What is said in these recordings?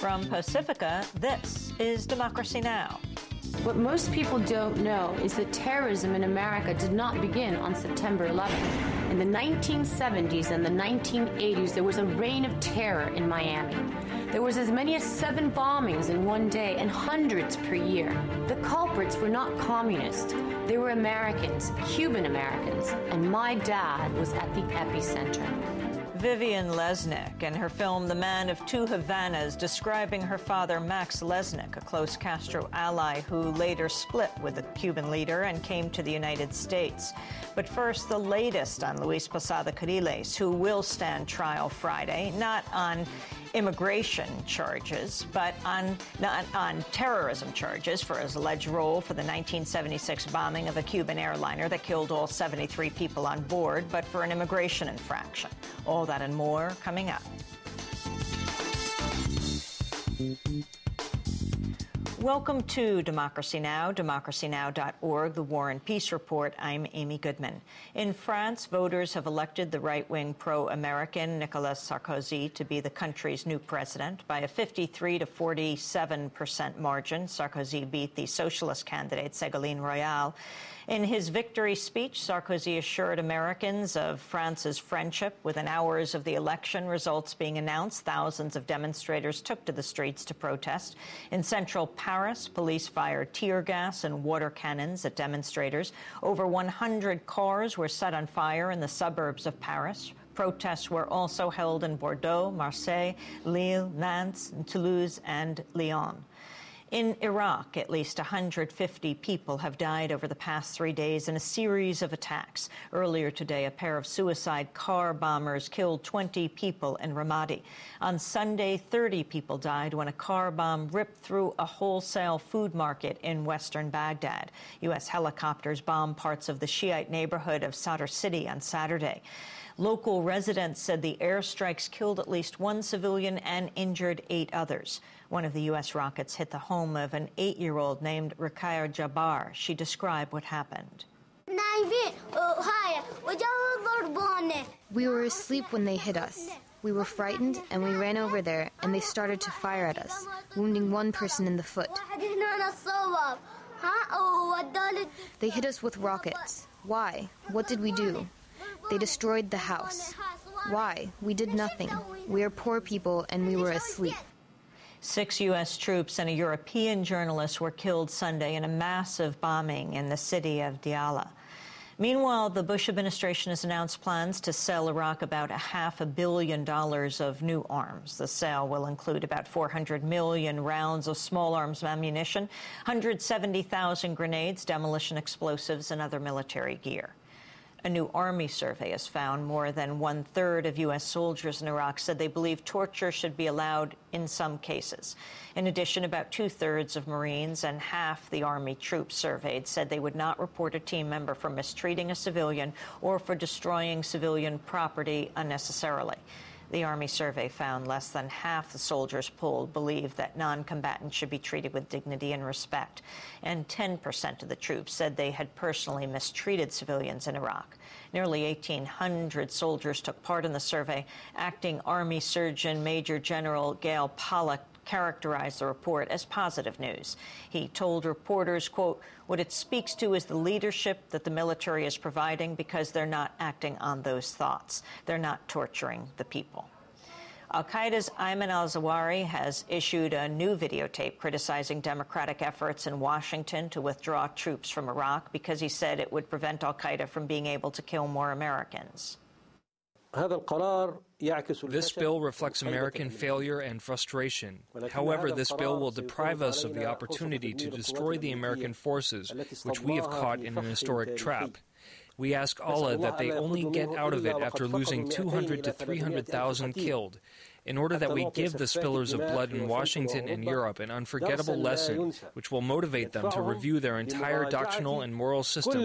From Pacifica, this is Democracy Now! What most people don't know is that terrorism in America did not begin on September 11th. In the 1970s and the 1980s, there was a reign of terror in Miami. There was as many as 7 bombings in one day and hundreds per year. The culprits were not communists. They were Americans, Cuban Americans, and my dad was at the epicenter. Vivian Lesnick in her film The Man of Two Havanas, describing her father Max Lesnick, a close Castro ally who later split with the Cuban leader and came to the United States. But first, the latest on Luis Posada Carriles, who will stand trial Friday, not on immigration charges, but not on terrorism charges for his alleged role for the 1976 bombing of a Cuban airliner that killed all 73 people on board, but for an immigration infraction. All that and more coming up. Welcome to Democracy Now!, democracynow.org, the War and Peace Report. I'm Amy Goodman. In France, voters have elected the right-wing pro-American Nicolas Sarkozy to be the country's new president. By a 53 to 47% margin, Sarkozy beat the socialist candidate Ségolène Royal. In his victory speech, Sarkozy assured Americans of France's friendship. Within hours of the election results being announced, thousands of demonstrators took to the streets to protest. In central Paris, police fired tear gas and water cannons at demonstrators. Over 100 cars were set on fire in the suburbs of Paris. Protests were also held in Bordeaux, Marseille, Lille, Nantes, Toulouse, and Lyon. In Iraq, at least 150 people have died over the past 3 days in a series of attacks. Earlier today, a pair of suicide car bombers killed 20 people in Ramadi. On Sunday, 30 people died when a car bomb ripped through a wholesale food market in western Baghdad. U.S. helicopters bombed parts of the Shiite neighborhood of Sadr City on Saturday. Local residents said the airstrikes killed at least 1 civilian and injured 8 others. One of the U.S. rockets hit the home of an 8-year-old named Rakaya Jabbar. She described what happened. We were asleep when they hit us. We were frightened and we ran over there and they started to fire at us, wounding 1 person in the foot. They hit us with rockets. Why? What did we do? They destroyed the house. Why? We did nothing. We are poor people and we were asleep. 6 U.S. troops and a European journalist were killed Sunday in a massive bombing in the city of Diyala. Meanwhile, the Bush administration has announced plans to sell Iraq about $500 million of new arms. The sale will include about 400 million rounds of small arms ammunition, 170,000 grenades, demolition explosives, and other military gear. A new Army survey has found more than 1/3 of U.S. soldiers in Iraq said they believe torture should be allowed in some cases. In addition, about 2/3 of Marines and half the Army troops surveyed said they would not report a team member for mistreating a civilian or for destroying civilian property unnecessarily. The Army survey found less than half the soldiers polled believed that non-combatants should be treated with dignity and respect, and 10% of the troops said they had personally mistreated civilians in Iraq. Nearly 1,800 soldiers took part in the survey. Acting Army Surgeon Major General Gail Pollock characterized the report as positive news. He told reporters, quote, "What it speaks to is the leadership that the military is providing because they're not acting on those thoughts. They're not torturing the people." Al-Qaeda's Ayman al-Zawahiri has issued a new videotape criticizing Democratic efforts in Washington to withdraw troops from Iraq because he said it would prevent al-Qaeda from being able to kill more Americans. This bill reflects American failure and frustration. However, this bill will deprive us of the opportunity to destroy the American forces, which we have caught in an historic trap. We ask Allah that they only get out of it after losing 200 to 300,000 killed, in order that we give the spillers of blood in Washington and Europe an unforgettable lesson which will motivate them to review their entire doctrinal and moral system,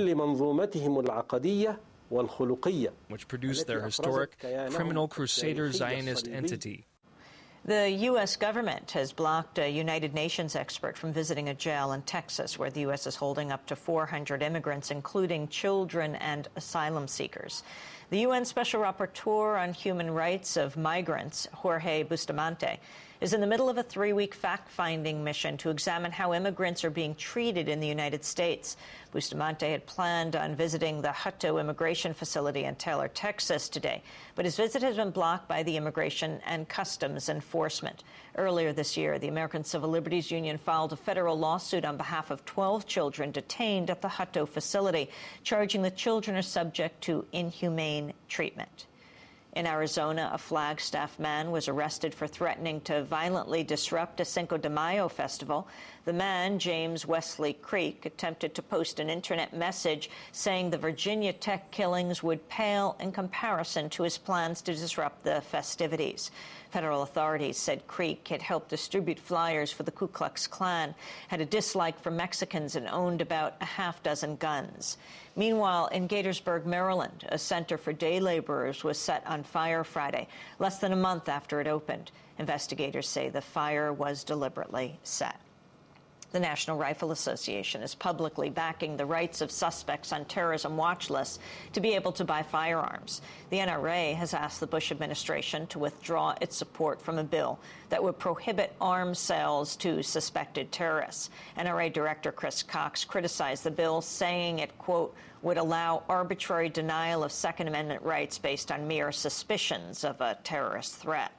which produced their historic criminal crusader Zionist entity. The U.S. government has blocked a United Nations expert from visiting a jail in Texas, where the U.S. is holding up to 400 immigrants, including children and asylum seekers. The UN Special Rapporteur on Human Rights of Migrants, Jorge Bustamante, is in the middle of a 3-week fact-finding mission to examine how immigrants are being treated in the United States. Bustamante had planned on visiting the Hutto immigration facility in Taylor, Texas today, but his visit has been blocked by the Immigration and Customs Enforcement. Earlier this year, the American Civil Liberties Union filed a federal lawsuit on behalf of 12 children detained at the Hutto facility, charging the children are subject to inhumane treatment. In Arizona, a Flagstaff man was arrested for threatening to violently disrupt a Cinco de Mayo festival. The man, James Wesley Creek, attempted to post an internet message saying the Virginia Tech killings would pale in comparison to his plans to disrupt the festivities. Federal authorities said Creek had helped distribute flyers for the Ku Klux Klan, had a dislike for Mexicans, and owned about a half-dozen guns. Meanwhile, in Gaithersburg, Maryland, a center for day laborers was set on fire Friday, less than a month after it opened. Investigators say the fire was deliberately set. The National Rifle Association is publicly backing the rights of suspects on terrorism watch lists to be able to buy firearms. The NRA has asked the Bush administration to withdraw its support from a bill that would prohibit arms sales to suspected terrorists. NRA Director Chris Cox criticized the bill, saying it, quote, would allow arbitrary denial of Second Amendment rights based on mere suspicions of a terrorist threat.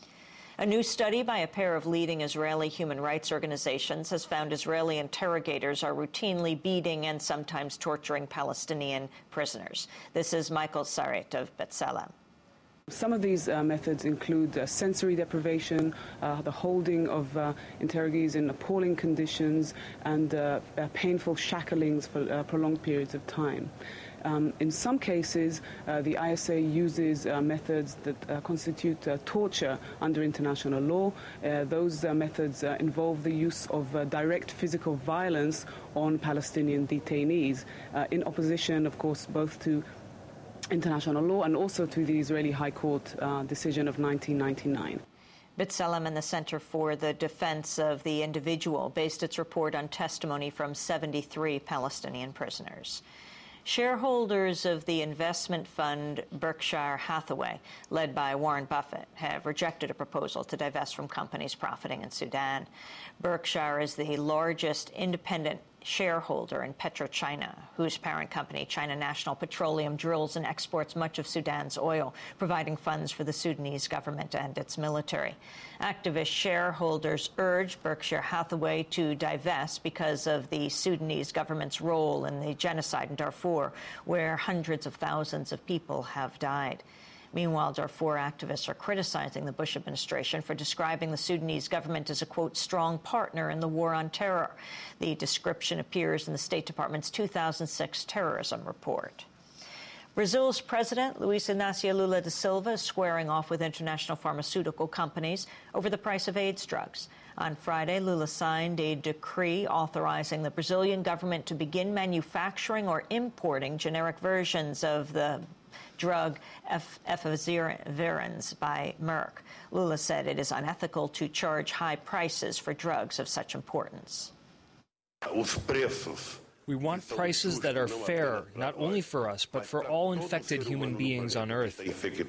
A new study by a pair of leading Israeli human rights organizations has found Israeli interrogators are routinely beating and sometimes torturing Palestinian prisoners. This is Michael Saret of B'Tselem. Some of these methods include sensory deprivation, the holding of interrogees in appalling conditions, and painful shacklings for prolonged periods of time. In some cases, the ISA uses methods that constitute torture under international law. Those methods involve the use of direct physical violence on Palestinian detainees, in opposition, of course, both to international law and also to the Israeli High Court decision of 1999. B'Tselem and the Center for the Defense of the Individual based its report on testimony from 73 Palestinian prisoners. Shareholders of the investment fund Berkshire Hathaway, led by Warren Buffett, have rejected a proposal to divest from companies profiting in Sudan. Berkshire is the largest independent shareholder in PetroChina, whose parent company, China National Petroleum, drills and exports much of Sudan's oil, providing funds for the Sudanese government and its military. Activist shareholders urge Berkshire Hathaway to divest because of the Sudanese government's role in the genocide in Darfur, where hundreds of thousands of people have died. Meanwhile, Darfur activists are criticizing the Bush administration for describing the Sudanese government as a, quote, strong partner in the war on terror. The description appears in the State Department's 2006 terrorism report. Brazil's president, Luiz Inácio Lula da Silva, is squaring off with international pharmaceutical companies over the price of AIDS drugs. On Friday, Lula signed a decree authorizing the Brazilian government to begin manufacturing or importing generic versions of the drug efavirenz by Merck. Lula said it is unethical to charge high prices for drugs of such importance. We want prices that are fair, not only for us, but for all infected human beings on Earth.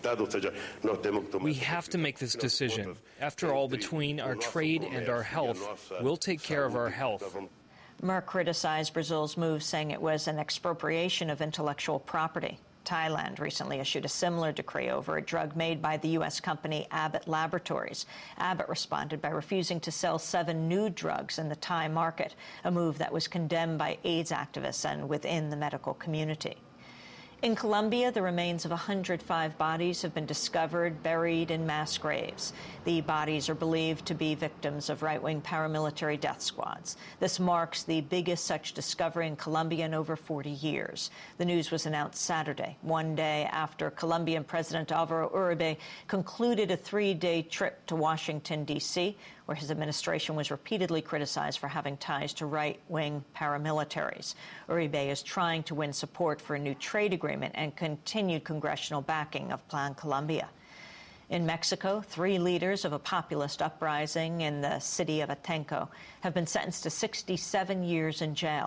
We have to make this decision. After all, between our trade and our health, we'll take care of our health. Merck criticized Brazil's move, saying it was an expropriation of intellectual property. Thailand recently issued a similar decree over a drug made by the U.S. company Abbott Laboratories. Abbott responded by refusing to sell 7 new drugs in the Thai market, a move that was condemned by AIDS activists and within the medical community. In Colombia, the remains of 105 bodies have been discovered buried in mass graves. The bodies are believed to be victims of right-wing paramilitary death squads. This marks the biggest such discovery in Colombia in over 40 years. The news was announced Saturday, one day after Colombian President Álvaro Uribe concluded a 3-day trip to Washington, D.C., where his administration was repeatedly criticized for having ties to right-wing paramilitaries. Uribe is trying to win support for a new trade agreement and continued congressional backing of Plan Colombia. In Mexico, 3 leaders of a populist uprising in the city of Atenco have been sentenced to 67 years in jail.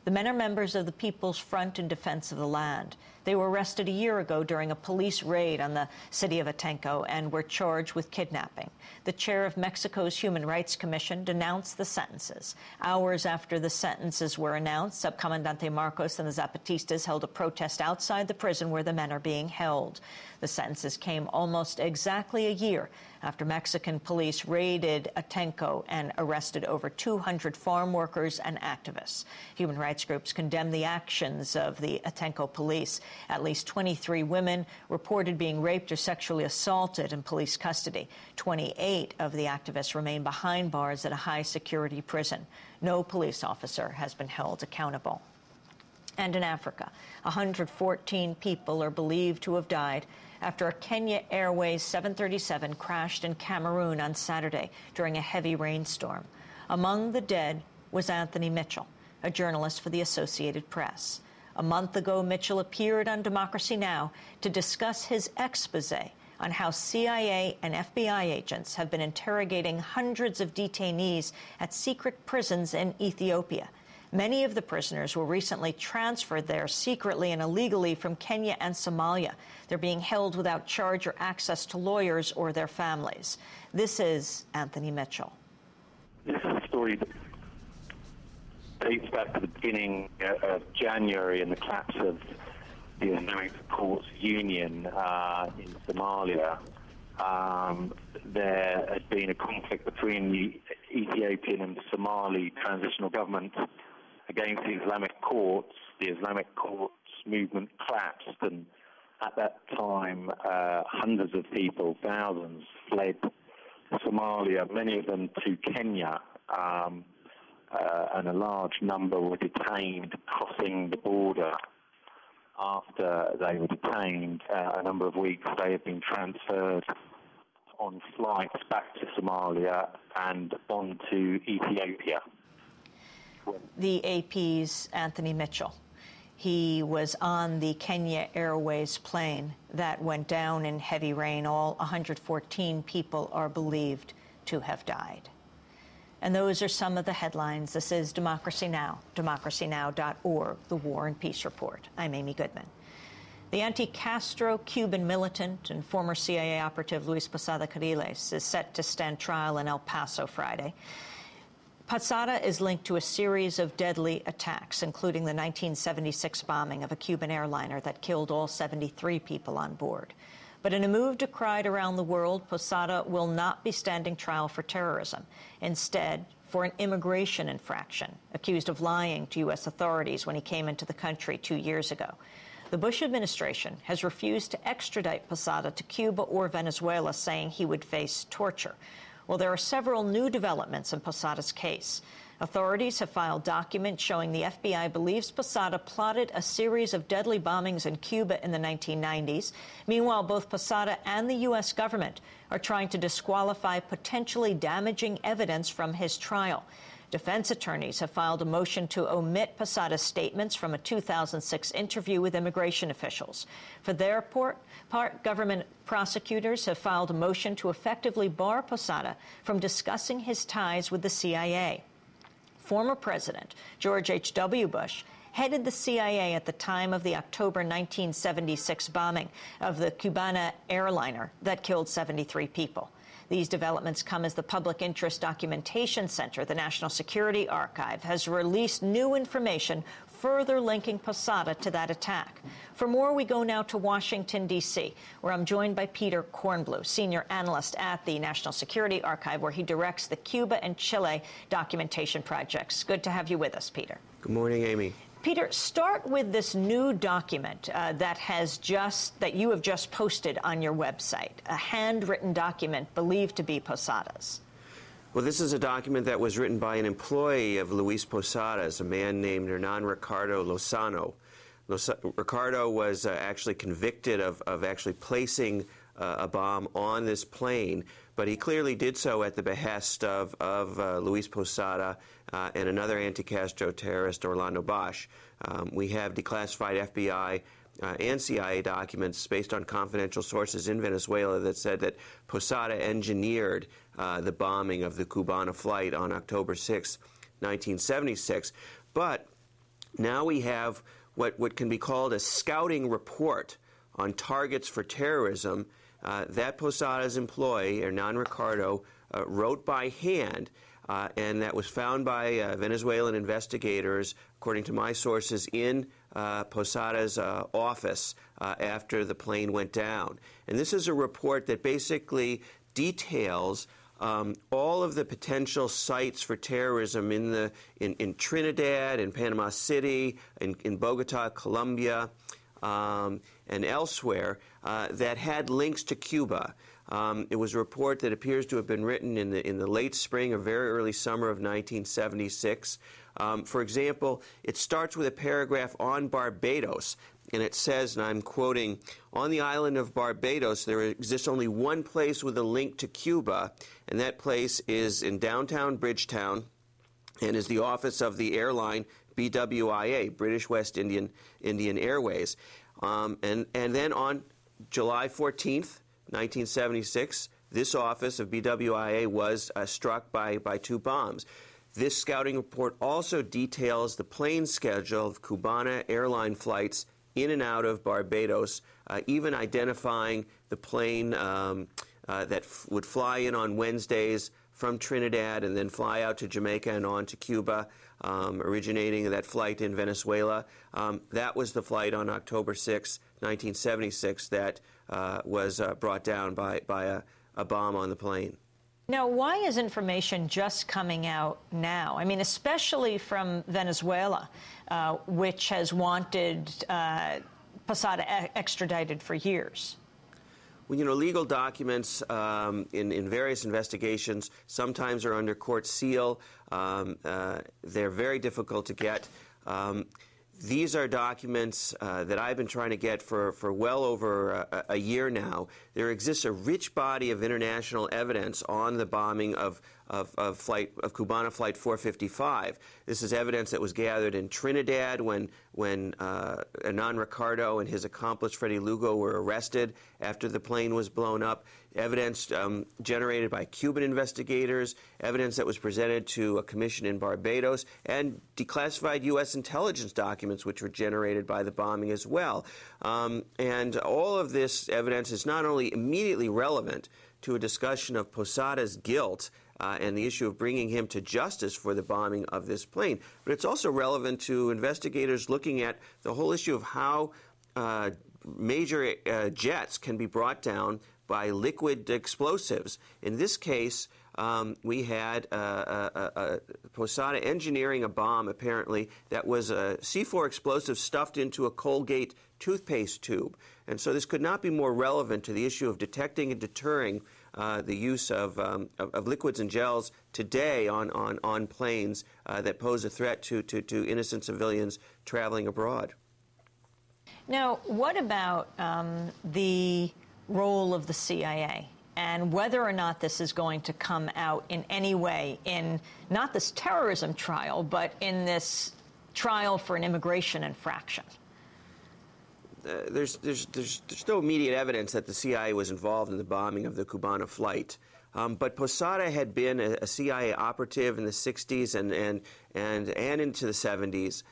The men are members of the People's Front in Defense of the Land. They were arrested a year ago during a police raid on the city of Atenco and were charged with kidnapping. The chair of Mexico's Human Rights Commission denounced the sentences. Hours after the sentences were announced, Subcomandante Marcos and the Zapatistas held a protest outside the prison where the men are being held. The sentences came almost exactly a year after Mexican police raided Atenco and arrested over 200 farm workers and activists. Human rights groups condemned the actions of the Atenco police. At least 23 women reported being raped or sexually assaulted in police custody. 28 of the activists remain behind bars at a high-security prison. No police officer has been held accountable. And in Africa, 114 people are believed to have died after a Kenya Airways 737 crashed in Cameroon on Saturday during a heavy rainstorm. Among the dead was Anthony Mitchell, a journalist for the Associated Press. A month ago, Mitchell appeared on Democracy Now! To discuss his exposé on how CIA and FBI agents have been interrogating hundreds of detainees at secret prisons in Ethiopia. Many of the prisoners were recently transferred there secretly and illegally from Kenya and Somalia. They're being held without charge or access to lawyers or their families. This is Anthony Mitchell. This is a story that dates back to the beginning of January and the collapse of the Islamic Courts Union in Somalia. There had been a conflict between the Ethiopian and Somali transitional government against the Islamic courts. The Islamic courts movement collapsed, and at that time, hundreds of people, thousands, fled Somalia, many of them to Kenya, and a large number were detained crossing the border. After they were detained a number of weeks, they have been transferred on flights back to Somalia and on to Ethiopia. The AP's Anthony Mitchell. He was on the Kenya Airways plane that went down in heavy rain. All 114 people are believed to have died. And those are some of the headlines. This is Democracy Now!, democracynow.org, the War and Peace Report. I'm Amy Goodman. The anti-Castro Cuban militant and former CIA operative Luis Posada Carriles is set to stand trial in El Paso Friday. Posada is linked to a series of deadly attacks, including the 1976 bombing of a Cuban airliner that killed all 73 people on board. But in a move decried around the world, Posada will not be standing trial for terrorism. Instead, for an immigration infraction, accused of lying to U.S. authorities when he came into the country 2 years ago. The Bush administration has refused to extradite Posada to Cuba or Venezuela, saying he would face torture. Well, there are several new developments in Posada's case. Authorities have filed documents showing the FBI believes Posada plotted a series of deadly bombings in Cuba in the 1990s. Meanwhile, both Posada and the U.S. government are trying to disqualify potentially damaging evidence from his trial. Defense attorneys have filed a motion to omit Posada's statements from a 2006 interview with immigration officials. For their part, government prosecutors have filed a motion to effectively bar Posada from discussing his ties with the CIA. Former President George H.W. Bush headed the CIA at the time of the October 1976 bombing of the Cubana airliner that killed 73 people. These developments come as the Public Interest Documentation Center, the National Security Archive, has released new information further linking Posada to that attack. For more, we go now to Washington, D.C., where I'm joined by Peter Kornblue, senior analyst at the National Security Archive, where he directs the Cuba and Chile documentation projects. Good to have you with us, Peter. Good morning, Amy. Peter, start with this new document that you have just posted on your website, a handwritten document believed to be Posada's. Well, this is a document that was written by an employee of Luis Posada's, a man named Hernan Ricardo Lozano. Ricardo was actually convicted of actually placing a bomb on this plane, but he clearly did so at the behest of Luis Posada and another anti-Castro terrorist, Orlando Bosch. We have declassified FBI and CIA documents based on confidential sources in Venezuela that said that Posada engineered the bombing of the Cubana flight on October 6, 1976. But Now we have what can be called a scouting report on targets for terrorism that Posada's employee, Hernan Ricardo, wrote by hand, and that was found by Venezuelan investigators, according to my sources, in Posada's office after the plane went down. And this is a report that basically details all of the potential sites for terrorism in Trinidad, in Panama City, in Bogota, Colombia, and elsewhere that had links to Cuba. It was a report that appears to have been written in the late spring or very early summer of 1976. For example, it starts with a paragraph on Barbados, and it says, and I'm quoting, "On the island of Barbados, there exists only one place with a link to Cuba, and that place is in downtown Bridgetown and is the office of the airline BWIA, British West Indian Airways." And then on July 14th, 1976, this office of BWIA was struck by 2 bombs. This scouting report also details the plane schedule of Cubana airline flights in and out of Barbados, even identifying the plane that would fly in on Wednesdays from Trinidad and then fly out to Jamaica and on to Cuba, originating that flight in Venezuela. That was the flight on October 6, 1976, that was brought down by a bomb on the plane. Now, why is information just coming out now? I mean, especially from Venezuela, which has wanted Posada extradited for years. Well, you know, legal documents in various investigations sometimes are under court seal. They're very difficult to get. These are documents that I've been trying to get for well over a year now. There exists a rich body of international evidence on the bombing of Cubana Flight 455. This is evidence that was gathered in Trinidad when Hernan Ricardo and his accomplice Freddy Lugo were arrested after the plane was blown up. Evidence generated by Cuban investigators, evidence that was presented to a commission in Barbados, and declassified U.S. intelligence documents which were generated by the bombing as well. And all of this evidence is not only immediately relevant to a discussion of Posada's guilt and the issue of bringing him to justice for the bombing of this plane, but it's also relevant to investigators looking at the whole issue of how major jets can be brought down by liquid explosives. In this case, we had Posada engineering a bomb, apparently, that was a C4 explosive stuffed into a Colgate toothpaste tube. And so this could not be more relevant to the issue of detecting and deterring the use of liquids and gels today on planes that pose a threat to innocent civilians traveling abroad. Now, what about the role of the CIA and whether or not this is going to come out in any way in not this terrorism trial, but in this trial for an immigration infraction? There's no immediate evidence that the CIA was involved in the bombing of the Cubana flight. But Posada had been a CIA operative in the 60s and into the 70s.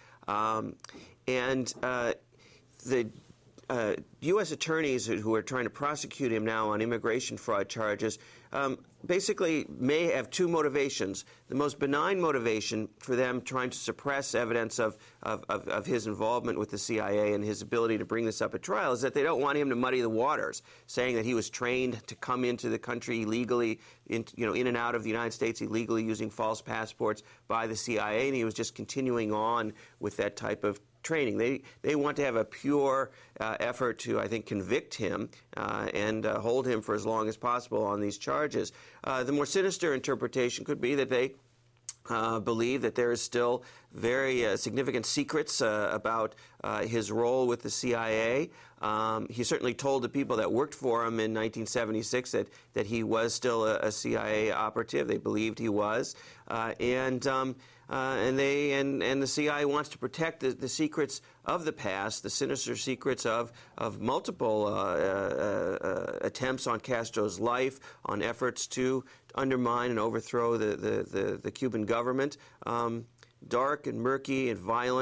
The U.S. attorneys who are trying to prosecute him now on immigration fraud charges basically may have 2 motivations. The most benign motivation for them trying to suppress evidence of his involvement with the CIA and his ability to bring this up at trial is that they don't want him to muddy the waters, saying that he was trained to come into the country illegally, in and out of the United States illegally using false passports by the CIA, and he was just continuing on with that type of training. They want to have a pure effort to, I think, convict him and hold him for as long as possible on these charges. The more sinister interpretation could be that they believe that there is still very significant secrets about his role with the CIA. He certainly told the people that worked for him in 1976 that he was still a CIA operative. They believed he was, and the CIA wants to protect the secrets of the past, the sinister secrets of multiple attempts on Castro's life, on efforts to undermine and overthrow the Cuban government. Dark and murky and violent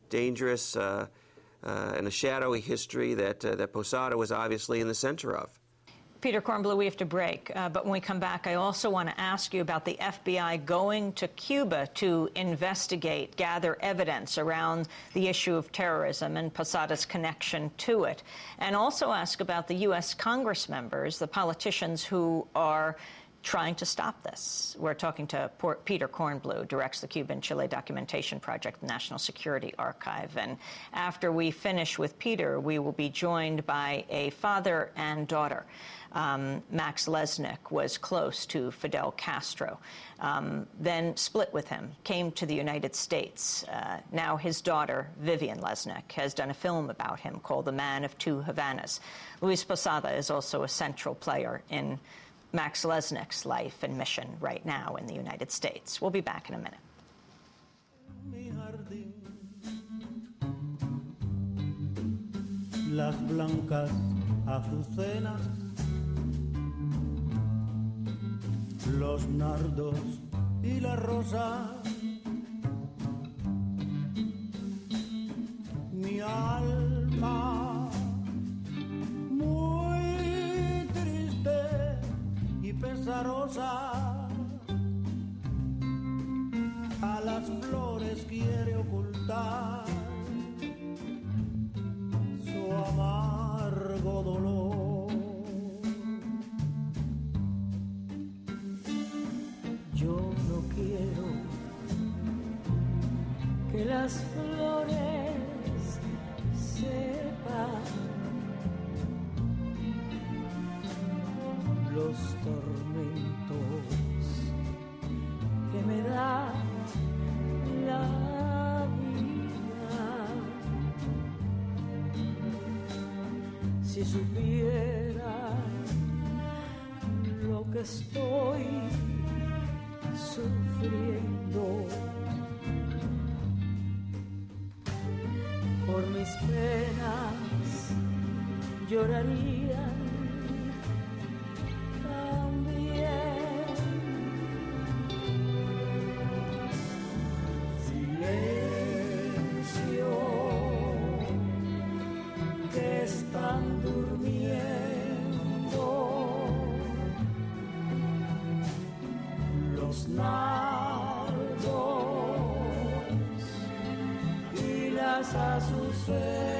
dangerous and a shadowy history that Posada was obviously in the center of. Peter Kornbluh, we have to break, but when we come back, I also want to ask you about the FBI going to Cuba to investigate, gather evidence around the issue of terrorism and Posada's connection to it, and also ask about the U.S. Congress members, the politicians who are trying to stop this. We're talking to Peter Kornbluh, who directs the Cuban-Chile Documentation Project, the National Security Archive. And after we finish with Peter, we will be joined by a father and daughter. Max Lesnick was close to Fidel Castro, then split with him, came to the United States. Now his daughter, Vivian Lesnick, has done a film about him called The Man of Two Havanas. Luis Posada is also a central player in Max Lesnick's life and mission right now in the United States. We'll be back in a minute. Las blancas azucenas, los nardos y las rosas, mi alma muy triste y pesarosa, a las flores quiere ocultar su amargo dolor. Yo no quiero que las flores sepan los tormentos que me da la vida. Si supiera lo que estoy sufriendo por mis penas, llorarían también. Silencio, que están durmiendo los nardos y las azucenas.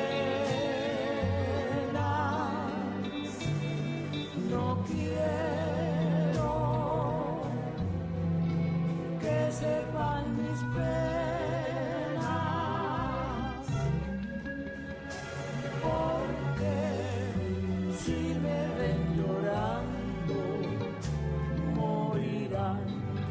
No quiero que sepan mis penas, porque si me ven llorando morirán.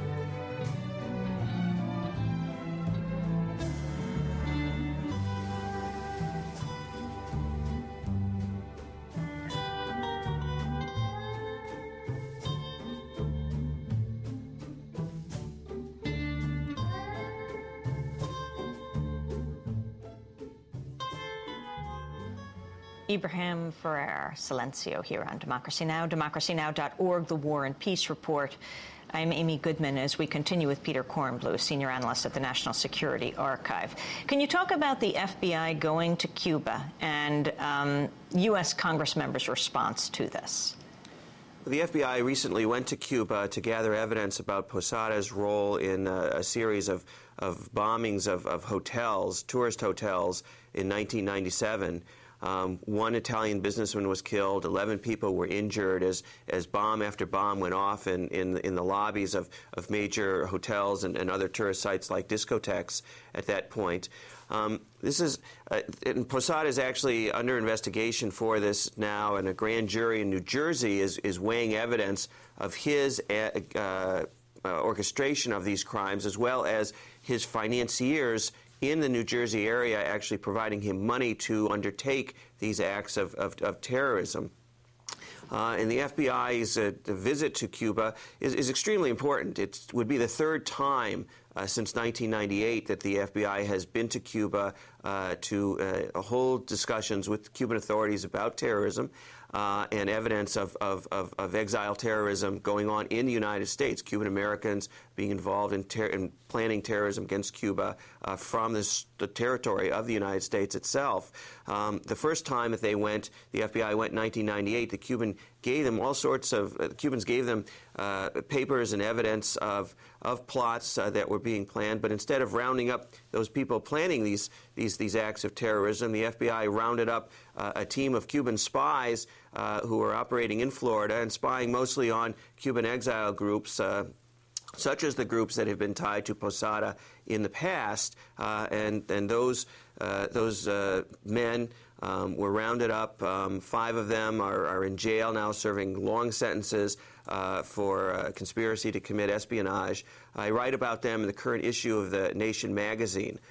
Ibrahim Ferrer, Silencio, here on Democracy Now!, democracynow.org, The War and Peace Report. I'm Amy Goodman as we continue with Peter Kornbluh, senior analyst at the National Security Archive. Can you talk about the FBI going to Cuba and U.S. Congress members' response to this? The FBI recently went to Cuba to gather evidence about Posada's role in a series of bombings of hotels, tourist hotels, in 1997. One Italian businessman was killed. 11 people were injured as bomb after bomb went off in the lobbies of major hotels and other tourist sites like discotheques at that point. And Posada is actually under investigation for this now, and a grand jury in New Jersey is weighing evidence of his orchestration of these crimes, as well as his financiers in the New Jersey area actually providing him money to undertake these acts of terrorism. And the FBI's visit to Cuba is extremely important. It would be the third time since 1998 that the FBI has been to Cuba to hold discussions with Cuban authorities about terrorism. and evidence of exile terrorism going on in the United States. Cuban Americans being involved in planning terrorism against Cuba from the territory of the United States itself. The first time that they went, the FBI went in 1998, the Cubans gave them papers and evidence of plots that were being planned, but instead of rounding up those people planning these acts of terrorism, the FBI rounded up a team of Cuban spies who were operating in Florida and spying mostly on Cuban exile groups, such as the groups that have been tied to Posada in the past, and those men were rounded up. 5 of them are in jail now, serving long sentences for conspiracy to commit espionage. I write about them in the current issue of the Nation magazine,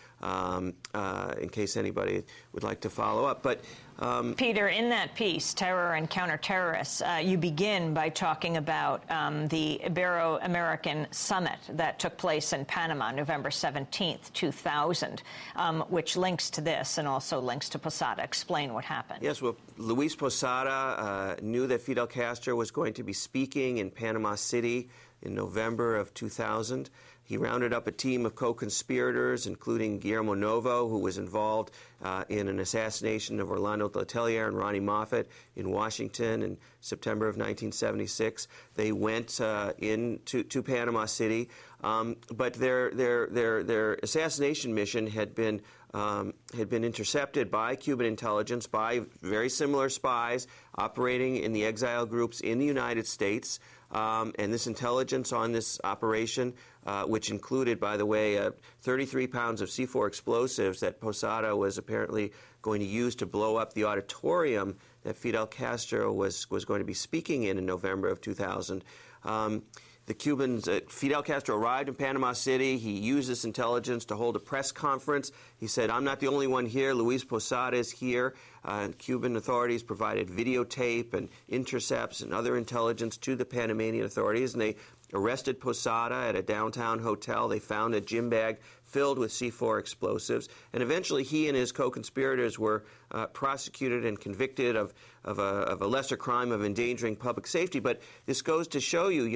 in case anybody would like to follow up. But Peter, in that piece, Terror and Counterterrorists, you begin by talking about the Ibero-American Summit that took place in Panama November 17th, 2000, which links to this and also links to Posada. Explain what happened. Yes, well, Luis Posada knew that Fidel Castro was going to be speaking in Panama City in November of 2000. He rounded up a team of co-conspirators, including Guillermo Novo, who was involved in an assassination of Orlando Letelier and Ronnie Moffett in Washington in September of 1976. They went to Panama City, but their assassination mission had been intercepted by Cuban intelligence, by very similar spies operating in the exile groups in the United States. And this intelligence on this operation, which included, by the way, 33 pounds of C4 explosives that Posada was apparently going to use to blow up the auditorium that Fidel Castro was going to be speaking in November of 2000. The Cubans, Fidel Castro arrived in Panama City. He used this intelligence to hold a press conference. He said, "I'm not the only one here. Luis Posada is here." And Cuban authorities provided videotape and intercepts and other intelligence to the Panamanian authorities, and they arrested Posada at a downtown hotel. They found a gym bag filled with C4 explosives, and eventually he and his co-conspirators were prosecuted and convicted of a lesser crime of endangering public safety. But this goes to show you,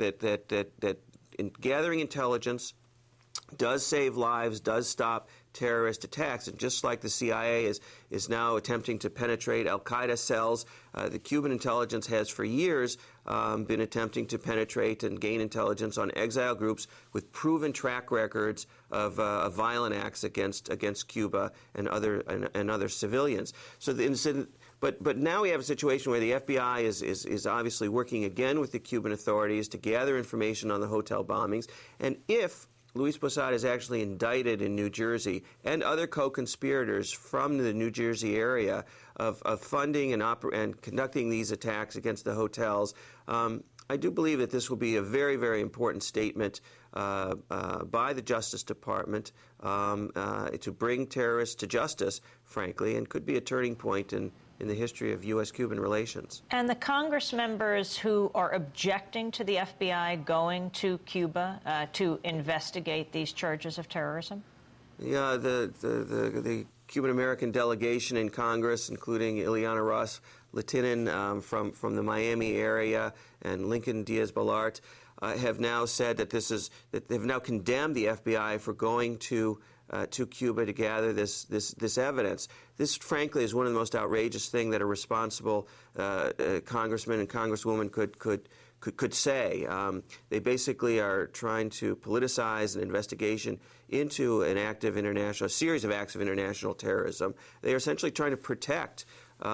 that in gathering intelligence does save lives, does stop terrorist attacks. And just like the CIA is now attempting to penetrate al-Qaeda cells, the Cuban intelligence has for years been attempting to penetrate and gain intelligence on exile groups with proven track records of violent acts against Cuba and other civilians. But now we have a situation where the FBI is obviously working again with the Cuban authorities to gather information on the hotel bombings. And if Luis Posada is actually indicted in New Jersey and other co-conspirators from the New Jersey area of funding and conducting these attacks against the hotels, I do believe that this will be a very, very important statement by the Justice Department to bring terrorists to justice, frankly, and could be a turning point in the history of U.S.-Cuban relations. And the Congress members who are objecting to the FBI going to Cuba to investigate these charges of terrorism? Yeah, the Cuban-American delegation in Congress, including Ileana Ros-Lehtinen from the Miami area and Lincoln Diaz-Balart, have now said that they've now condemned the FBI for going to Cuba to gather this evidence. This, frankly, is one of the most outrageous things that a responsible congressman and congresswoman could say. They basically are trying to politicize an investigation into a series of acts of international terrorism. They are essentially trying to protect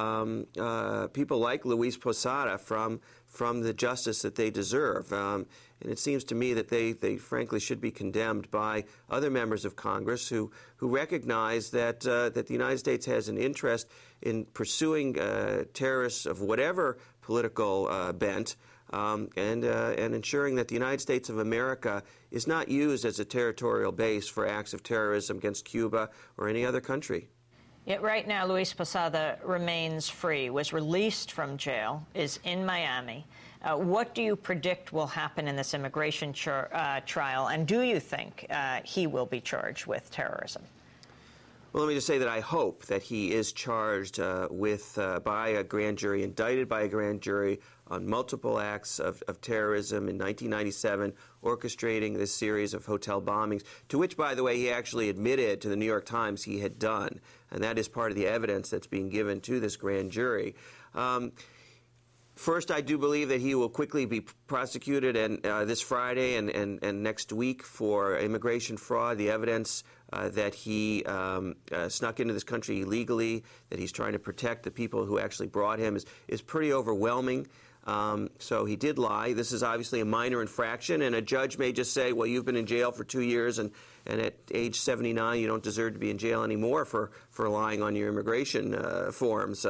people like Luis Posada from the justice that they deserve. And it seems to me that they frankly should be condemned by other members of Congress who recognize that the United States has an interest in pursuing terrorists of whatever political bent, and ensuring that the United States of America is not used as a territorial base for acts of terrorism against Cuba or any other country. Yet right now, Luis Posada remains free, was released from jail, is in Miami. What do you predict will happen in this immigration trial, and do you think he will be charged with terrorism? Well, let me just say that I hope that he is charged by a grand jury, indicted by a grand jury on multiple acts of terrorism in 1997, orchestrating this series of hotel bombings, to which, by the way, he actually admitted to the New York Times he had done. And that is part of the evidence that's being given to this grand jury. First, I do believe that he will quickly be prosecuted this Friday and next week for immigration fraud. The evidence that he snuck into this country illegally, that he's trying to protect the people who actually brought him, is pretty overwhelming. So he did lie. This is obviously a minor infraction, and a judge may just say, well, you've been in jail for 2 years, and at age 79 you don't deserve to be in jail anymore for lying on your immigration forms.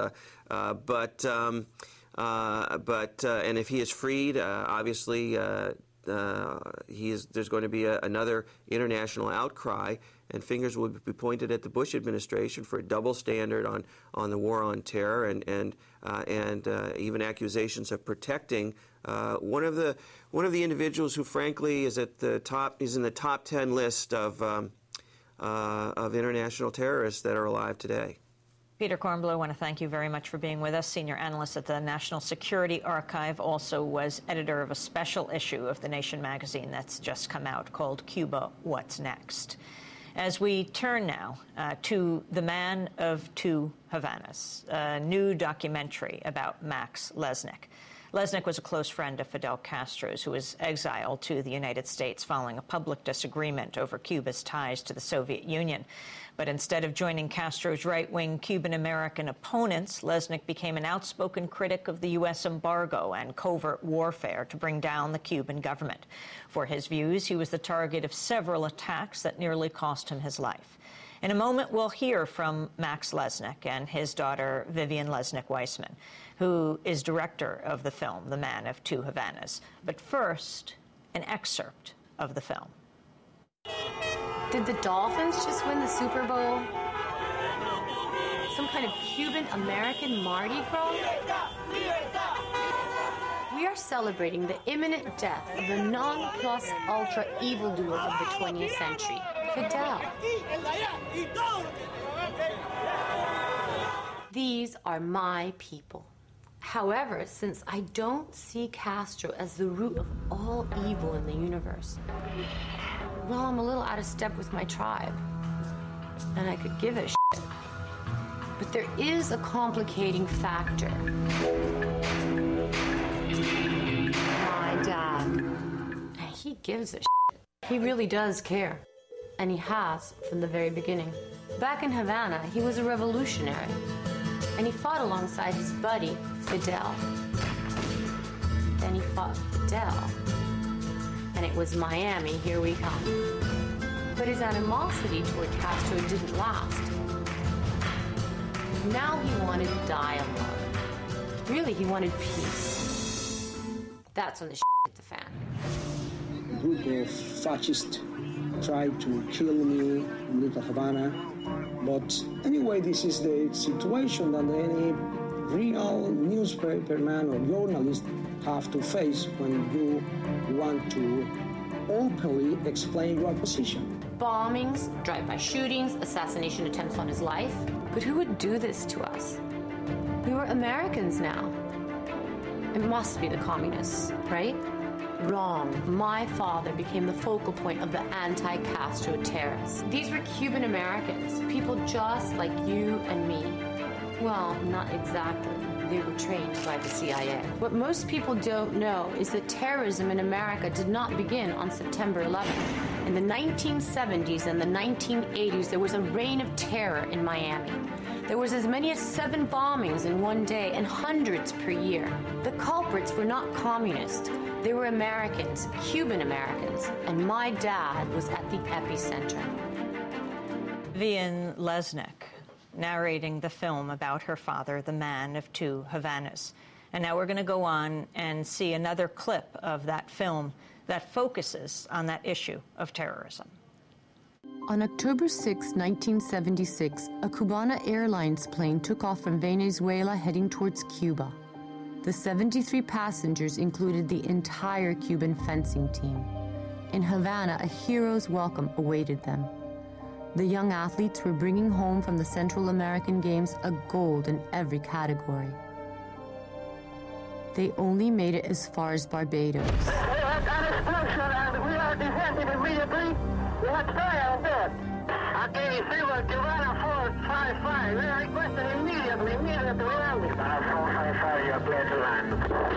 And if he is freed, obviously there's going to be another international outcry, and fingers will be pointed at the Bush administration for a double standard on the war on terror, and even accusations of protecting one of the individuals who, frankly, is in the top 10 list of international terrorists that are alive today. Peter Kornbluh, I want to thank you very much for being with us. Senior analyst at the National Security Archive, also was editor of a special issue of The Nation magazine that's just come out called Cuba, What's Next? As we turn now to The Man of Two Havanas, a new documentary about Max Lesnick. Lesnick was a close friend of Fidel Castro's, who was exiled to the United States following a public disagreement over Cuba's ties to the Soviet Union. But instead of joining Castro's right-wing Cuban-American opponents, Lesnick became an outspoken critic of the U.S. embargo and covert warfare to bring down the Cuban government. For his views, he was the target of several attacks that nearly cost him his life. In a moment, we'll hear from Max Lesnick and his daughter, Vivian Lesnick-Weissman, who is director of the film, The Man of Two Havanas. But first, an excerpt of the film. Did the Dolphins just win the Super Bowl? Some kind of Cuban-American Mardi Gras? We are celebrating the imminent death of the non-plus-ultra evildoer of the 20th century, Fidel. These are my people. However, since I don't see Castro as the root of all evil in the universe, well, I'm a little out of step with my tribe, and I could give a shit. But there is a complicating factor. My dad. And he gives a shit. He really does care. And he has from the very beginning. Back in Havana, he was a revolutionary. And he fought alongside his buddy, Fidel. Then he fought Fidel. And it was Miami, here we come. But his animosity toward Castro didn't last. Now he wanted dialogue. Really, he wanted peace. That's when the shit hit the fan. A group of fascists tried to kill me in Little Havana. But anyway, this is the situation that any real newspaperman or journalist have to face when you want to openly explain your position. Bombings, drive-by shootings, assassination attempts on his life. But who would do this to us? We were Americans now. It must be the communists, right? Wrong. My father became the focal point of the anti-Castro terrorists. These were Cuban Americans, people just like you and me. Well, not exactly. They were trained by the CIA. What most people don't know is that terrorism in America did not begin on September 11th. In the 1970s and the 1980s, there was a reign of terror in Miami. There was as many as 7 bombings in one day and hundreds per year. The culprits were not communists. They were Americans, Cuban Americans, and my dad was at the epicenter. Vivian Lesnick, narrating the film about her father, The Man of Two Havanas. And now we're going to go on and see another clip of that film that focuses on that issue of terrorism. On October 6, 1976, a Cubana Airlines plane took off from Venezuela heading towards Cuba. The 73 passengers included the entire Cuban fencing team. In Havana, a hero's welcome awaited them. The young athletes were bringing home from the Central American Games a gold in every category. They only made it as far as Barbados. We had an explosion and we are descending immediately. We had fire on board. Okay, Silver, Cubana 455. We are requesting immediate landing. 455, you are clear to land.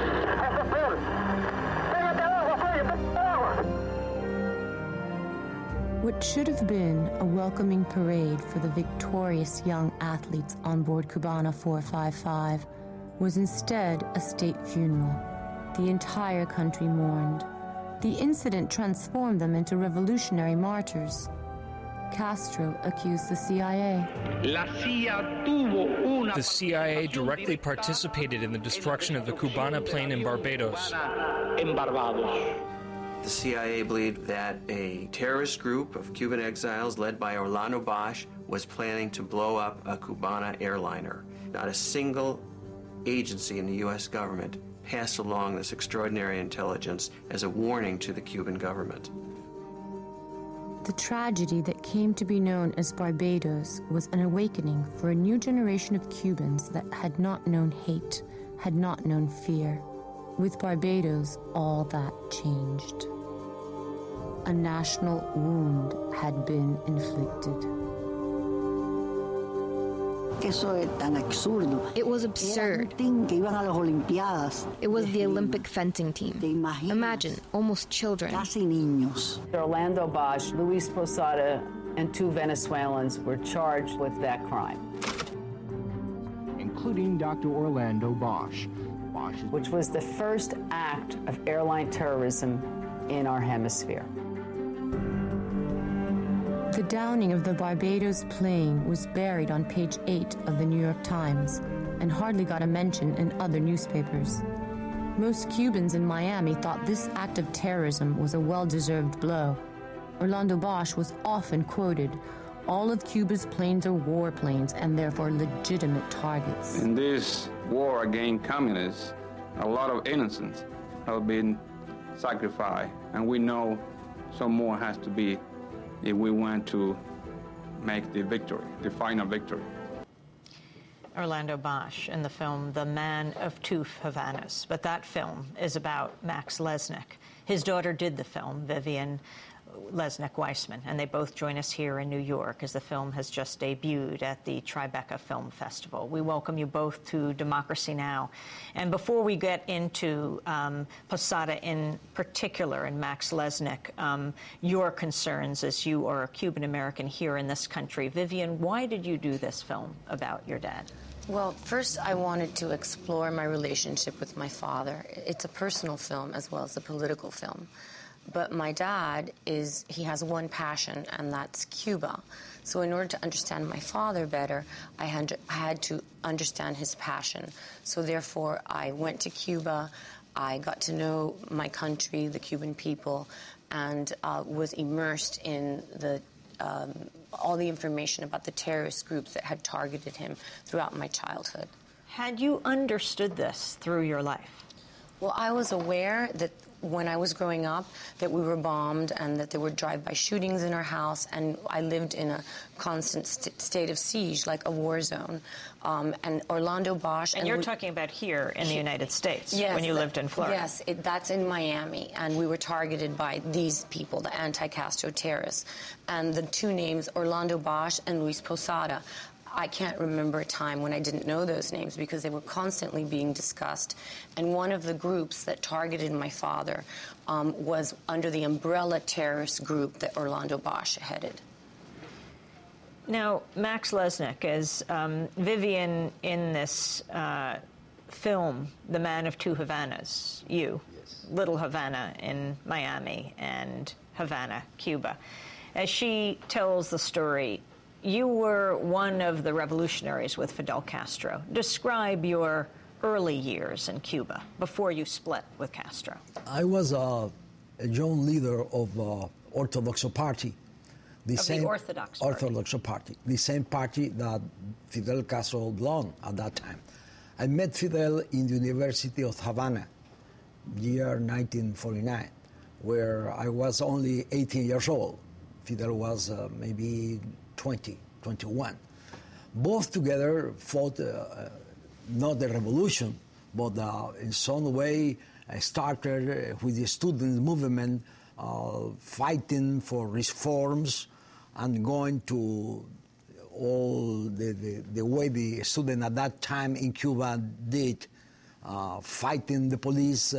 What should have been a welcoming parade for the victorious young athletes on board Cubana 455 was instead a state funeral. The entire country mourned. The incident transformed them into revolutionary martyrs. Castro accused the CIA. The CIA directly participated in the destruction of the Cubana plane in Barbados. The CIA believed that a terrorist group of Cuban exiles led by Orlando Bosch was planning to blow up a Cubana airliner. Not a single agency in the U.S. government passed along this extraordinary intelligence as a warning to the Cuban government. The tragedy that came to be known as Barbados was an awakening for a new generation of Cubans that had not known hate, had not known fear. With Barbados, all that changed. A national wound had been inflicted. It was absurd. It was the Olympic fencing team. Imagine, almost children. Orlando Bosch, Luis Posada, and 2 Venezuelans were charged with that crime. Including Dr. Orlando Bosch. Which was the first act of airline terrorism in our hemisphere. The downing of the Barbados plane was buried on page 8 of the New York Times and hardly got a mention in other newspapers. Most Cubans in Miami thought this act of terrorism was a well-deserved blow. Orlando Bosch was often quoted, "All of Cuba's planes are war planes and therefore legitimate targets." In this war against communists, a lot of innocents have been sacrificed, and we know some more has to be if we want to make the victory, the final victory. Orlando Bosch in the film The Man of Two Havanas. But that film is about Max Lesnick. His daughter did the film, Vivian Lesnick-Weissman, and they both join us here in New York as the film has just debuted at the Tribeca Film Festival. We welcome you both to Democracy Now! And before we get into Posada in particular and Max Lesnick, your concerns as you are a Cuban-American here in this country, Vivian, why did you do this film about your dad? Well, first I wanted to explore my relationship with my father. It's a personal film as well as a political film. But my dad he has one passion, and that's Cuba. So in order to understand my father better, I had to understand his passion. So therefore, I went to Cuba, I got to know my country, the Cuban people, and was immersed in all the information about the terrorist groups that had targeted him throughout my childhood. Had you understood this through your life? Well, I was aware that when I was growing up that we were bombed and that there were drive-by shootings in our house, and I lived in a constant state of siege, like a war zone. And Orlando Bosch... And you're talking about here in the United States, yes, when you lived in Florida. Yes, that's in Miami, and we were targeted by these people, the anti-Castro terrorists. And the 2 names, Orlando Bosch and Luis Posada, I can't remember a time when I didn't know those names because they were constantly being discussed. And one of the groups that targeted my father was under the umbrella terrorist group that Orlando Bosch headed. Now, Max Lesnick, as Vivian in this film, The Man of Two Havanas, you, yes. Little Havana in Miami and Havana, Cuba. As she tells the story, you were one of the revolutionaries with Fidel Castro. Describe your early years in Cuba before you split with Castro. I was a young leader of the Orthodox Party. The Orthodox Party, the same party that Fidel Castro belonged at that time. I met Fidel in the University of Havana, year 1949, where I was only 18 years old. Fidel was maybe 21. Both together fought not the revolution, but in some way started with the student movement fighting for reforms and going to all the way the student at that time in Cuba did, fighting the police.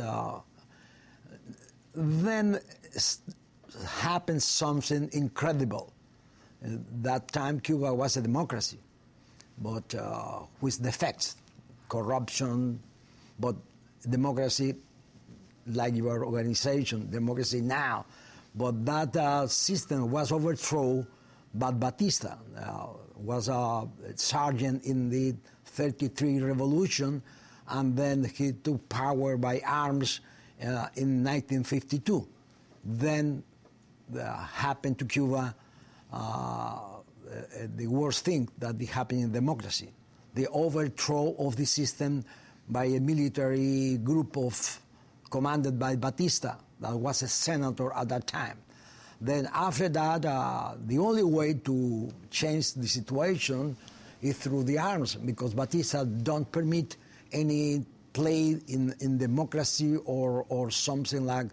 Then happened something incredible. That time Cuba was a democracy, but with defects, corruption, but democracy like your organization, democracy now. But that system was overthrown by Batista, was a sergeant in the 33 revolution, and then he took power by arms in 1952. Then happened to Cuba the worst thing that happened in democracy, the overthrow of the system by a military group commanded by Batista, that was a senator at that time. Then after that, the only way to change the situation is through the arms, because Batista don't permit any play in democracy or something like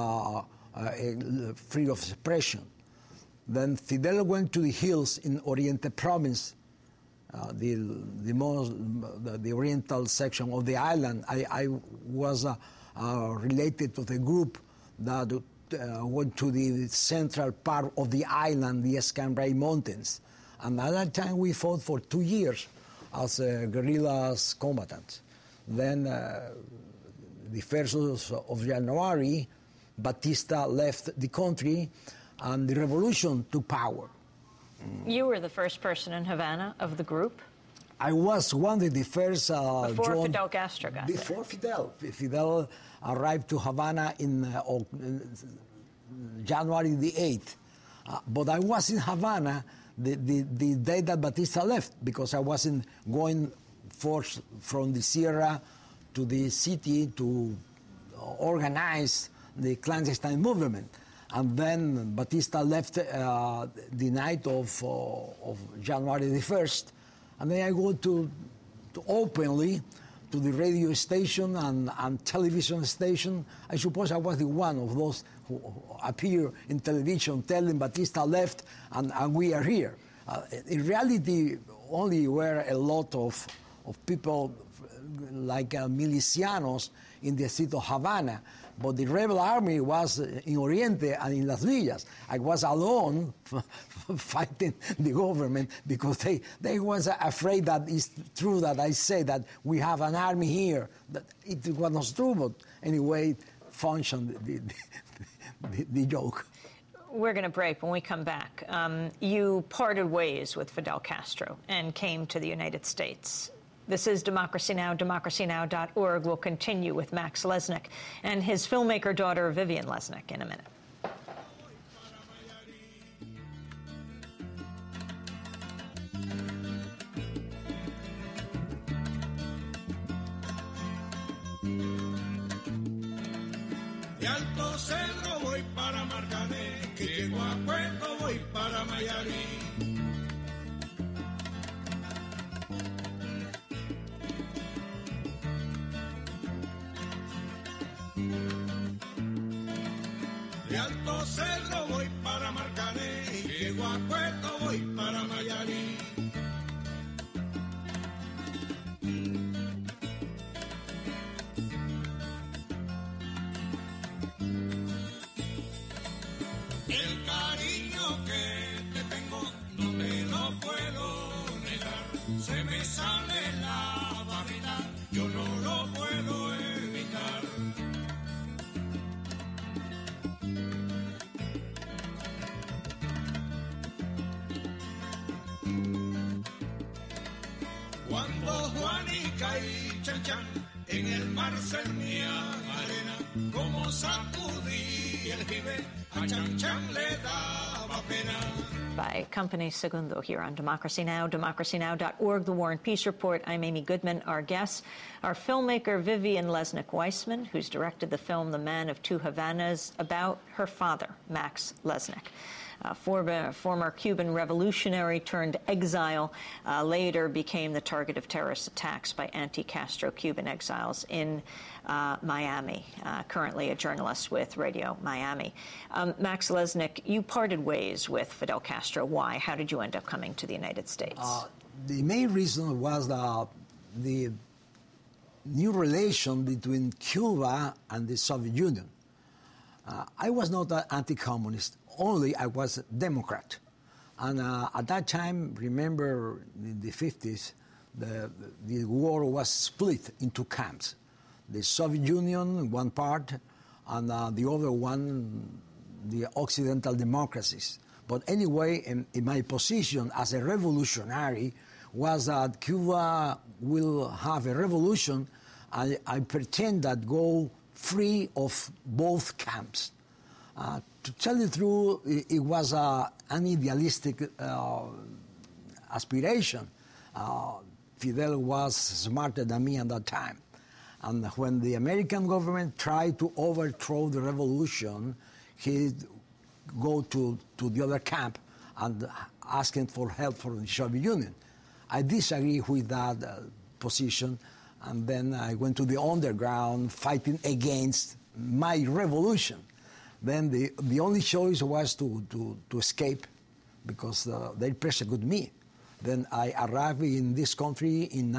freedom of expression. Then Fidel went to the hills in Oriente province, the oriental section of the island. I was related to the group that went to the central part of the island, the Escambray Mountains. And at that time we fought for 2 years as guerrillas combatants. Then the 1st of January, Batista left the country and the revolution took power. You were the first person in Havana of the group? I was one of the first. Before Fidel Castro got Before Fidel. Fidel arrived to Havana in January the 8th. But I was in Havana the day that Batista left, because I wasn't going forth from the Sierra to the city to organize the clandestine movement. And then Batista left the night of January the 1st. And then I go to openly to the radio station and television station. I suppose I was the one of those who appear in television telling Batista left and we are here. In reality, only were a lot of people like milicianos in the city of Havana, but the rebel army was in Oriente and in Las Villas. I was alone fighting the government because they was afraid that it's true that I say that we have an army here. That it was not true, but anyway, it functioned the joke. We're going to break. When we come back, you parted ways with Fidel Castro and came to the United States. This is Democracy Now!, democracynow.org. We'll continue with Max Lesnick and his filmmaker daughter, Vivian Lesnick, in a minute. De Alto Cerro voy para Marcané, que llego a Puerto voy para Mayarí. De Alto Cerro voy para Marcané, que llego a Puerto voy para Mayarí. El cariño que te tengo no te lo puedo negar. Se me sale la barriga, yo no lo puedo evitar. Cuando Juanica y Chanchan en el mar cernían arena, como sacudí el jibe, a Chanchan le daba pena. By Company Segundo here on Democracy Now!, democracynow.org, The War and Peace Report. I'm Amy Goodman. Our guests are filmmaker Vivian Lesnick-Weissman, who's directed the film The Man of Two Havanas, about her father, Max Lesnick. former Cuban revolutionary turned exile, later became the target of terrorist attacks by anti-Castro Cuban exiles in Miami, currently a journalist with Radio Miami. Max Lesnick, you parted ways with Fidel Castro. Why? How did you end up coming to the United States? The main reason was the new relation between Cuba and the Soviet Union. I was not an anti-communist, only I was a Democrat. And at that time, remember in the 50s, the war was split into camps. The Soviet Union, one part, and the other one, the Occidental democracies. But anyway, in my position as a revolutionary was that Cuba will have a revolution. I pretend that go free of both camps. To tell the truth, it was an idealistic aspiration. Fidel was smarter than me at that time. And when the American government tried to overthrow the revolution, he go to the other camp and asking for help from the Soviet Union. I disagree with that position, and then I went to the underground fighting against my revolution. Then the only choice was to escape because they persecuted me. Then I arrived in this country in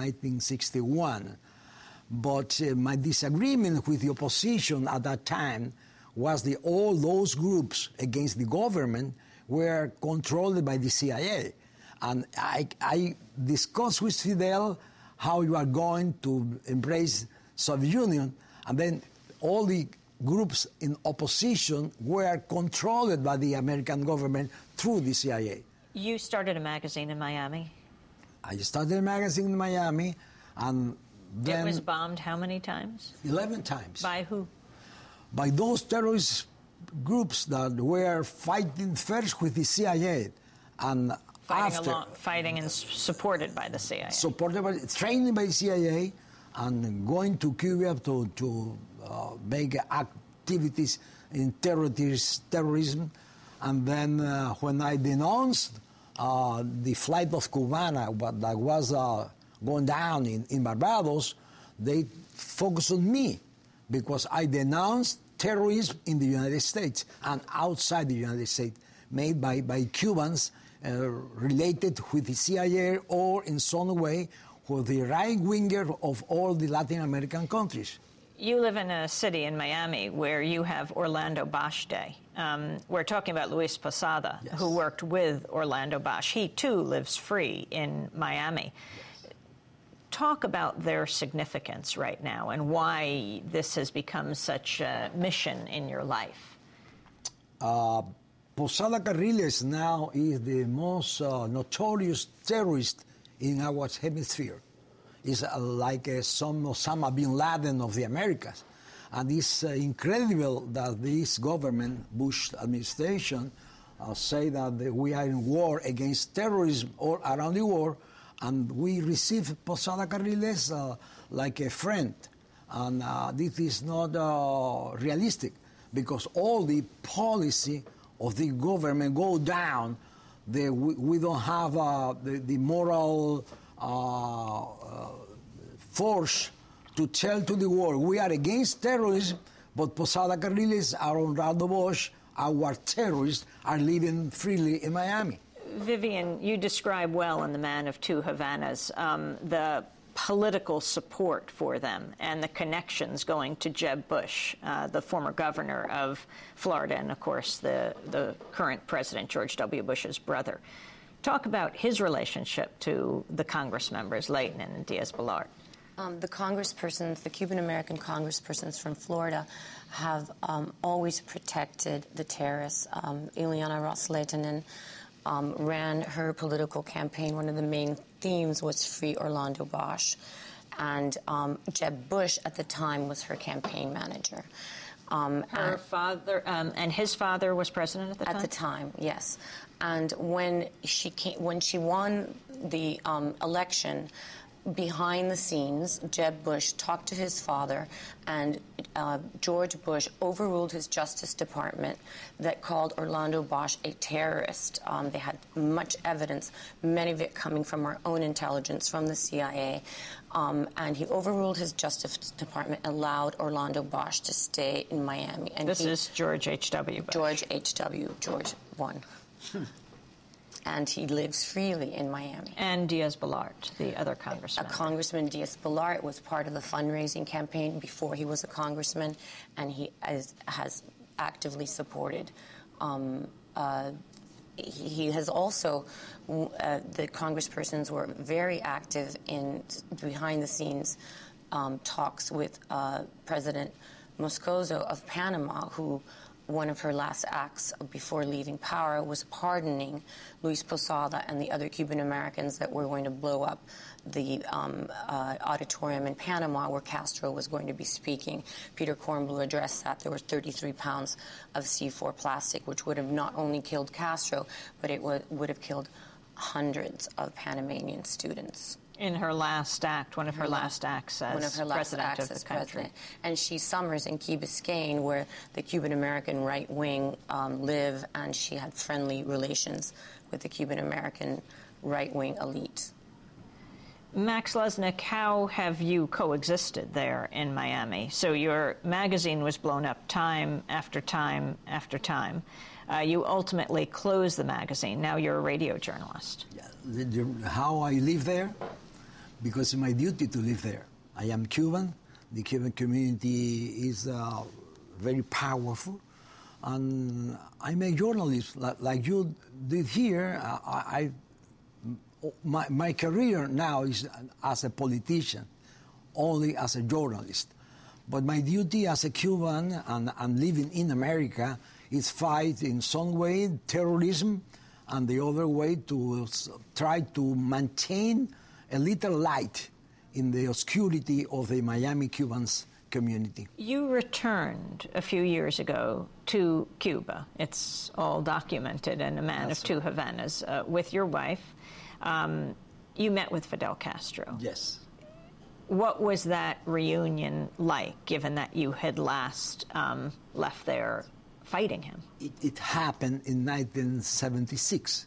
1961. But my disagreement with the opposition at that time was all those groups against the government were controlled by the CIA. And I discussed with Fidel how you are going to embrace Soviet Union, and then all the groups in opposition were controlled by the American government through the CIA. You started a magazine in Miami? I started a magazine in Miami, and then... It was bombed how many times? 11 times. By who? By those terrorist groups that were fighting first with the CIA, and fighting and supported by the CIA. Trained by the CIA, and going to Cuba to make activities in terrorism. And then when I denounced the flight of Cubana that was going down in Barbados, they focused on me because I denounced terrorism in the United States and outside the United States made by Cubans related with the CIA or in some way with the right-winger of all the Latin American countries. You live in a city in Miami where you have Orlando Bosch Day. We're talking about Luis Posada, yes, who worked with Orlando Bosch. He, too, lives free in Miami. Talk about their significance right now and why this has become such a mission in your life. Posada Carriles now is the most notorious terrorist in our hemisphere. It's like some Osama bin Laden of the Americas. And it's incredible that this government, Bush administration, say that we are in war against terrorism all around the world, and we receive Posada Carriles like a friend. And this is not realistic, because all the policy of the government go down. We don't have the moral force to tell to the world we are against terrorism, but Posada Carriles, Orlando Bosch, our terrorists, are living freely in Miami. Vivian, you describe well in The Man of Two Havanas the political support for them and the connections going to Jeb Bush, the former governor of Florida, and, of course, the current president, George W. Bush's brother. Talk about his relationship to the Congress members, Leighton and Diaz-Balart. The congresspersons, the Cuban-American congresspersons from Florida have always protected the terrorists. Ileana Ros-Lehtinen ran her political campaign. One of the main themes was Free Orlando Bosch. And Jeb Bush, at the time, was her campaign manager. Her father, and his father was president at the time? At the time, yes. And when she won the election, behind the scenes, Jeb Bush talked to his father, and George Bush overruled his Justice Department that called Orlando Bosch a terrorist. They had much evidence, many of it coming from our own intelligence, from the CIA, and he overruled his Justice Department, allowed Orlando Bosch to stay in Miami. And this is George H.W. Bush. George H.W., George 1. And he lives freely in Miami. And Diaz-Balart, the other congressman. Congressman Diaz-Balart was part of the fundraising campaign before he was a congressman, and he has actively supported. He has also, the congresspersons were very active in behind-the-scenes talks with President Moscoso of Panama, who one of her last acts before leaving power was pardoning Luis Posada and the other Cuban Americans that were going to blow up the auditorium in Panama where Castro was going to be speaking. Peter Kornbluh addressed that. There were 33 pounds of C4 plastic, which would have not only killed Castro, but it would have killed hundreds of Panamanian students. In her last act, one of her last acts as president of the country. And she summers in Key Biscayne, where the Cuban-American right wing live, and she had friendly relations with the Cuban-American right wing elite. Max Lesnick, how have you coexisted there in Miami? So your magazine was blown up time after time after time. You ultimately closed the magazine. Now you're a radio journalist. How I live there? Because it's my duty to live there. I am Cuban. The Cuban community is very powerful. And I'm a journalist, like you did here. My career now is as a politician, only as a journalist. But my duty as a Cuban and living in America is fight in some way terrorism, and the other way to try to maintain a little light in the obscurity of the Miami Cubans community. You returned a few years ago to Cuba. It's all documented in A Man of Two Havanas with your wife. You met with Fidel Castro. Yes. What was that reunion like, given that you had last left there fighting him? It happened in 1976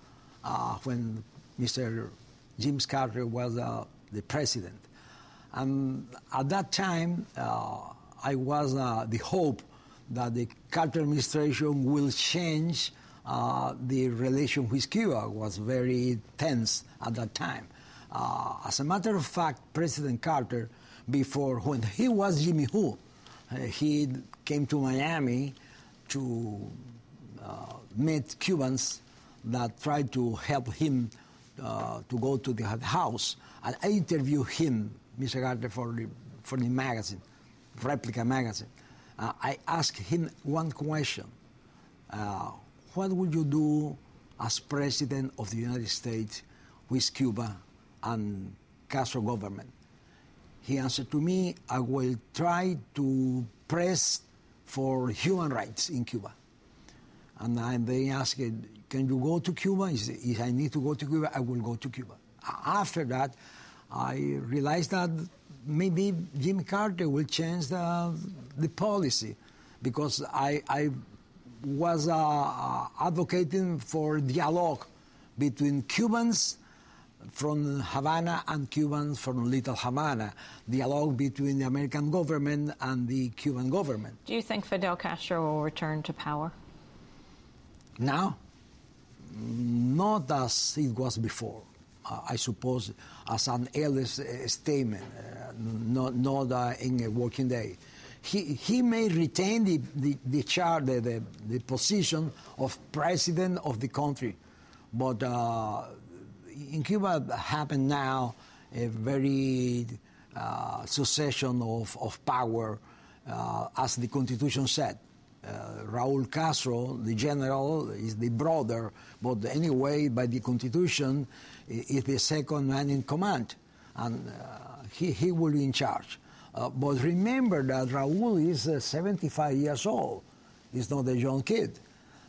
when Mr. Jimmy Carter was the president. And at that time, I was the hope that the Carter administration will change the relation with Cuba. It was very tense at that time. As a matter of fact, President Carter, before, when he was Jimmy Who, he came to Miami to meet Cubans that tried to help him to go to the house. And I interviewed him, Mr. Carter, for the magazine, Replica magazine. I asked him one question. What would you do as president of the United States with Cuba and Castro government? He answered to me, I will try to press for human rights in Cuba. And they asked, can you go to Cuba? He said, if I need to go to Cuba, I will go to Cuba. After that, I realized that maybe Jimmy Carter will change the policy, because I was advocating for dialogue between Cubans from Havana and Cubans from Little Havana, dialogue between the American government and the Cuban government. Do you think Fidel Castro will return to power? Now? Not as it was before. I suppose as an eldest statement, not in a working day. He may retain the position of president of the country, but in Cuba happened now a very succession of power, as the Constitution said. Raúl Castro, the general, is the brother, but anyway, by the Constitution, is the second man in command, and he will be in charge. But remember that Raúl is 75 years old. He's not a young kid.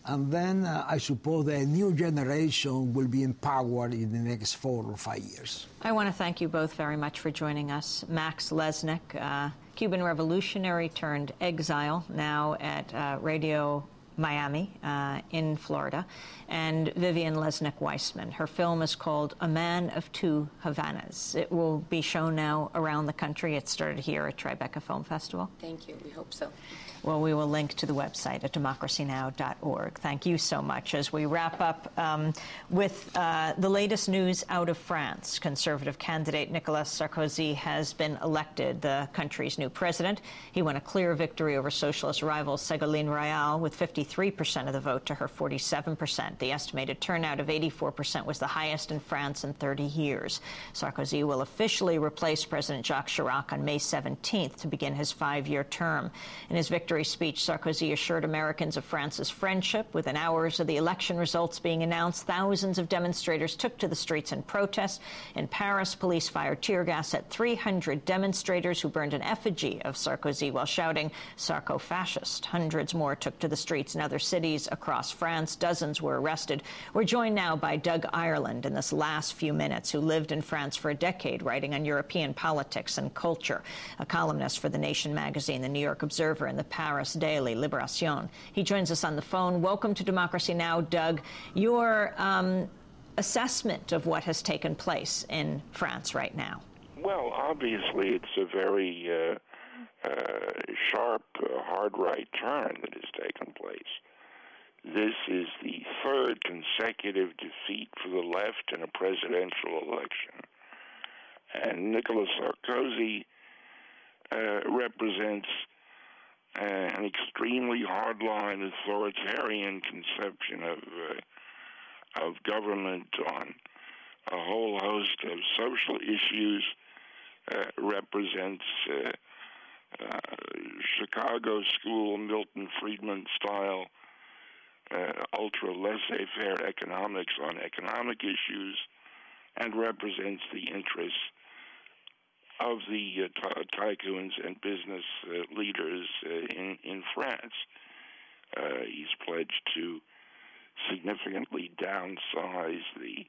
and then I suppose a new generation will be empowered in the next 4 or 5 years. I want to thank you both very much for joining us. Max Lesnick, Cuban revolutionary turned exile, now at Radio Miami in Florida, and Vivian Lesnick-Weissman. Her film is called A Man of Two Havanas. It will be shown now around the country. It started here at Tribeca Film Festival. Thank you. We hope so. Well, we will link to the website at democracynow.org. Thank you so much. As we wrap up with the latest news out of France, Conservative candidate Nicolas Sarkozy has been elected the country's new president. He won a clear victory over socialist rival Ségolène Royal with 53% of the vote to her 47%. The estimated turnout of 84% was the highest in France in 30 years. Sarkozy will officially replace President Jacques Chirac on May 17th to begin his 5-year term. In his victory speech, Sarkozy assured Americans of France's friendship. Within hours of the election results being announced, thousands of demonstrators took to the streets in protest. In Paris, police fired tear gas at 300 demonstrators who burned an effigy of Sarkozy while shouting, "Sarko-fascist." Hundreds more took to the streets in other cities across France. Dozens were arrested. We're joined now by Doug Ireland in this last few minutes, who lived in France for a decade, writing on European politics and culture, a columnist for The Nation magazine, The New York Observer, and the Paris Daily, Libération. He joins us on the phone. Welcome to Democracy Now!, Doug. Your assessment of what has taken place in France right now. Well, obviously, it's a very sharp, hard right turn that has taken place. This is the third consecutive defeat for the left in a presidential election. And Nicolas Sarkozy represents an extremely hardline authoritarian conception of government on a whole host of social issues, represents Chicago school, Milton Friedman style, ultra laissez-faire economics on economic issues, and represents the interests of the tycoons and business leaders in France. He's pledged to significantly downsize the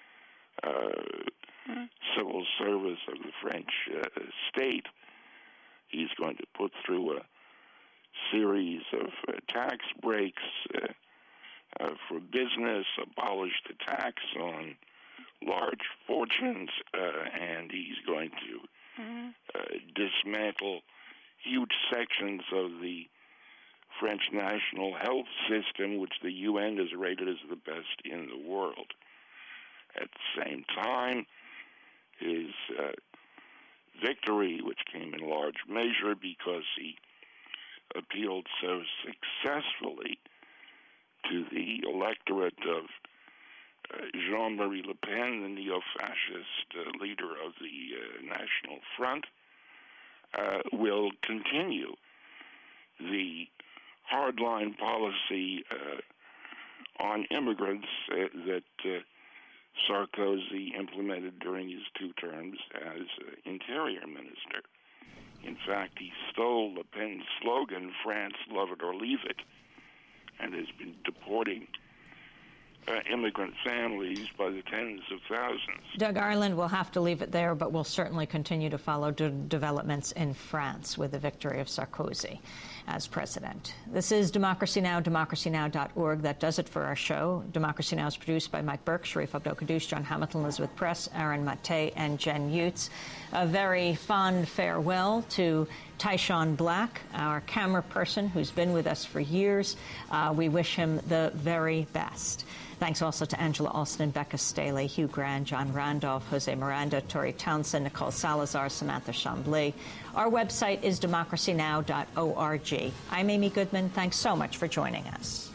civil service of the French state. He's going to put through a series of tax breaks for business, abolish the tax on large fortunes, and he's going to dismantle huge sections of the French national health system, which the UN has rated as the best in the world. At the same time, his victory, which came in large measure because he appealed so successfully to the electorate of Jean-Marie Le Pen, the neo-fascist leader of the National Front, will continue the hardline policy on immigrants that Sarkozy implemented during his 2 terms as Interior Minister. In fact, he stole Le Pen's slogan, "France, love it or leave it," and has been deporting immigrant families by the tens of thousands. Doug Ireland, we'll have to leave it there, but we'll certainly continue to follow developments in France with the victory of Sarkozy as president. This is Democracy Now!, democracynow.org. That does it for our show. Democracy Now! Is produced by Mike Burke, Sharif Abdel-Kaddouche, John Hamilton, Elizabeth Press, Aaron Mate, and Jen Utz. A very fond farewell to Tyshawn Black, our camera person who's been with us for years. We wish him the very best. Thanks also to Angela Alston, Becca Staley, Hugh Grant, John Randolph, Jose Miranda, Tori Townsend, Nicole Salazar, Samantha Chambly. Our website is democracynow.org. I'm Amy Goodman. Thanks so much for joining us.